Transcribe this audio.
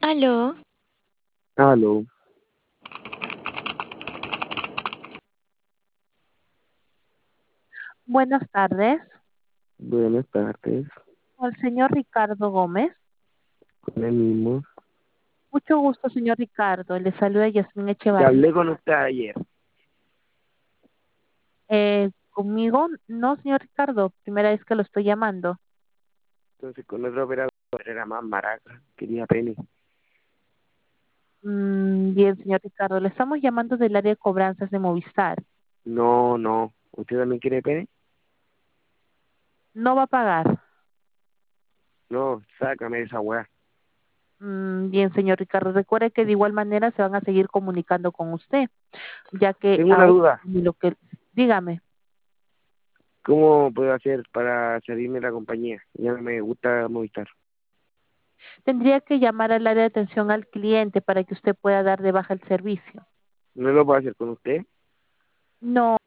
Aló, Aló, Buenas tardes, buenas tardes, al señor Ricardo Gómez. con el mismo. Mucho gusto, señor Ricardo. Le saluda Yasmín Que Echevarría. hablé con usted ayer, Conmigo, no, señor Ricardo, primera vez que lo estoy llamando. entonces con otro operador era más maraca, quería pene. Bien, señor Ricardo, le estamos llamando del área de cobranzas de Movistar. No, no, ¿usted también quiere pene? No va a pagar. No, sácame esa weá. Bien, señor Ricardo, recuerde que de igual manera se van a seguir comunicando con usted, ya que Tengo una ahora duda, lo que, dígame. ¿cómo puedo hacer para salirme de la compañía? Ya no me gusta Movistar. Tendría que llamar al área de atención al cliente para que usted pueda dar de baja el servicio. ¿No lo puedo hacer con usted? No.